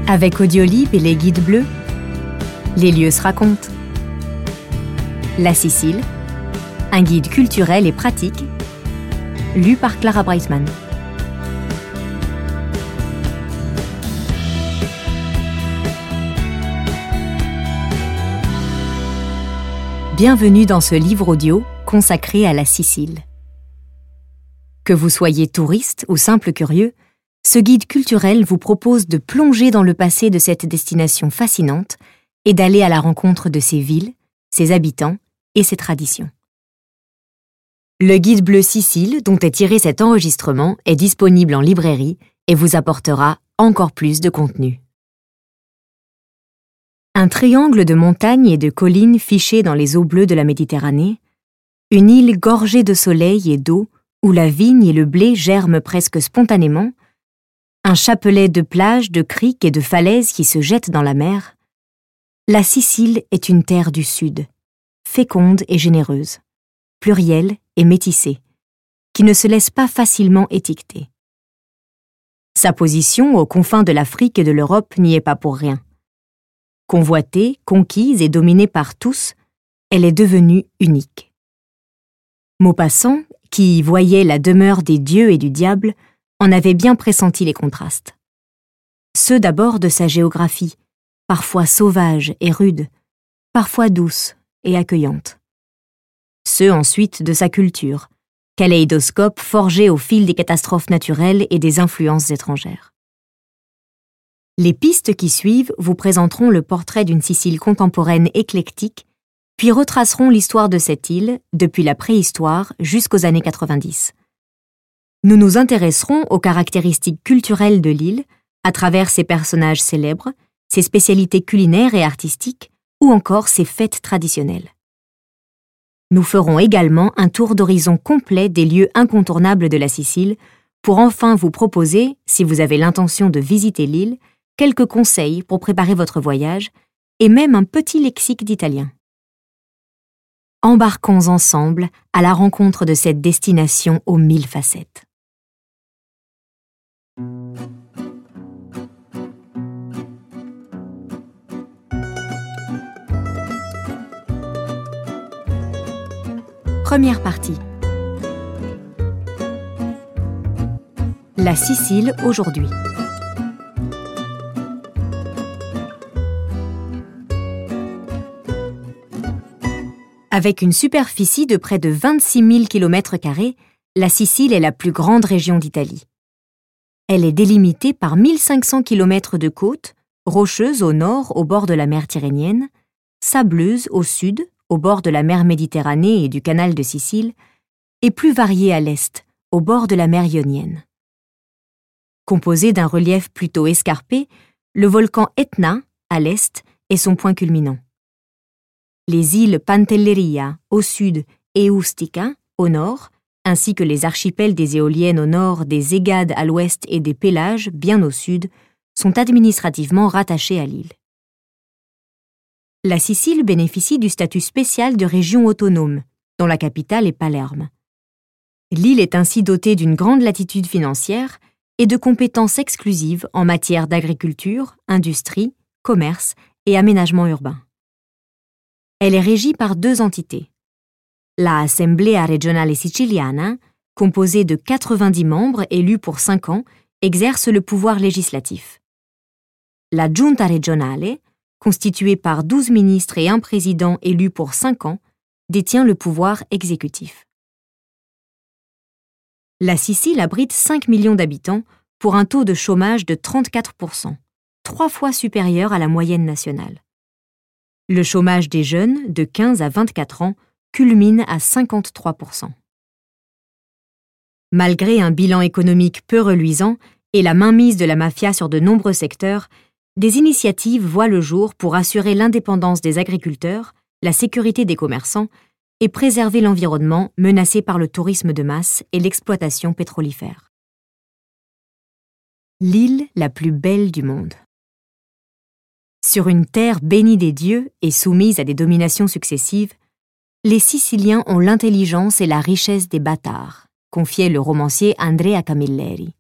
Avec Audiolib et les guides bleus, les lieux se racontent. La Sicile, un guide culturel et pratique, lu par Clara Breitman. Bienvenue dans ce livre audio consacré à la Sicile. Que vous soyez touriste ou simple curieux, ce guide culturel vous propose de plonger dans le passé de cette destination fascinante et d'aller à la rencontre de ses villes, ses habitants et ses traditions. Le guide bleu Sicile, dont est tiré cet enregistrement, est disponible en librairie et vous apportera encore plus de contenu. Un triangle de montagnes et de collines fichées dans les eaux bleues de la Méditerranée, une île gorgée de soleil et d'eau où la vigne et le blé germent presque spontanément, un chapelet de plages, de criques et de falaises qui se jettent dans la mer, la Sicile est une terre du Sud, féconde et généreuse, plurielle et métissée, qui ne se laisse pas facilement étiqueter. Sa position aux confins de l'Afrique et de l'Europe n'y est pas pour rien. Convoitée, conquise et dominée par tous, elle est devenue unique. Maupassant, qui y voyait la demeure des dieux et du diable, en avait bien pressenti les contrastes. Ceux d'abord de sa géographie, parfois sauvage et rude, parfois douce et accueillante. Ceux ensuite de sa culture, kaléidoscope forgé au fil des catastrophes naturelles et des influences étrangères. Les pistes qui suivent vous présenteront le portrait d'une Sicile contemporaine éclectique, puis retraceront l'histoire de cette île depuis la préhistoire jusqu'aux années 90. Nous nous intéresserons aux caractéristiques culturelles de l'île à travers ses personnages célèbres, ses spécialités culinaires et artistiques ou encore ses fêtes traditionnelles. Nous ferons également un tour d'horizon complet des lieux incontournables de la Sicile pour enfin vous proposer, si vous avez l'intention de visiter l'île, quelques conseils pour préparer votre voyage et même un petit lexique d'italien. Embarquons ensemble à la rencontre de cette destination aux 1000 facettes. Première partie. La Sicile aujourd'hui. Avec une superficie de près de 26 000 km², la Sicile est la plus grande région d'Italie. Elle est délimitée par 1500 km de côtes, rocheuses au nord au bord de la mer Tyrrhénienne, sableuses au sud, au bord de la mer Méditerranée et du canal de Sicile, et plus variée à l'est, au bord de la mer Ionienne. Composée d'un relief plutôt escarpé, le volcan Etna, à l'est, est son point culminant. Les îles Pantelleria, au sud, et Ustica, au nord, ainsi que les archipels des Éoliennes au nord, des Égades à l'ouest et des Pélages, bien au sud, sont administrativement rattachés à l'île. La Sicile bénéficie du statut spécial de région autonome, dont la capitale est Palerme. L'île est ainsi dotée d'une grande latitude financière et de compétences exclusives en matière d'agriculture, industrie, commerce et aménagement urbain. Elle est régie par deux entités. La Assemblea Regionale Siciliana, composée de 90 membres élus pour 5 ans, exerce le pouvoir législatif. La Giunta Regionale, constituée par 12 ministres et un président élu pour 5 ans, détient le pouvoir exécutif. La Sicile abrite 5 millions d'habitants pour un taux de chômage de 34%, 3 fois supérieur à la moyenne nationale. Le chômage des jeunes, de 15 à 24 ans, culmine à 53%. Malgré un bilan économique peu reluisant et la mainmise de la mafia sur de nombreux secteurs, des initiatives voient le jour pour assurer l'indépendance des agriculteurs, la sécurité des commerçants et préserver l'environnement menacé par le tourisme de masse et l'exploitation pétrolifère. L'île la plus belle du monde. Sur une terre bénie des dieux et soumise à des dominations successives, les Siciliens ont l'intelligence et la richesse des bâtards, confiait le romancier Andrea Camilleri.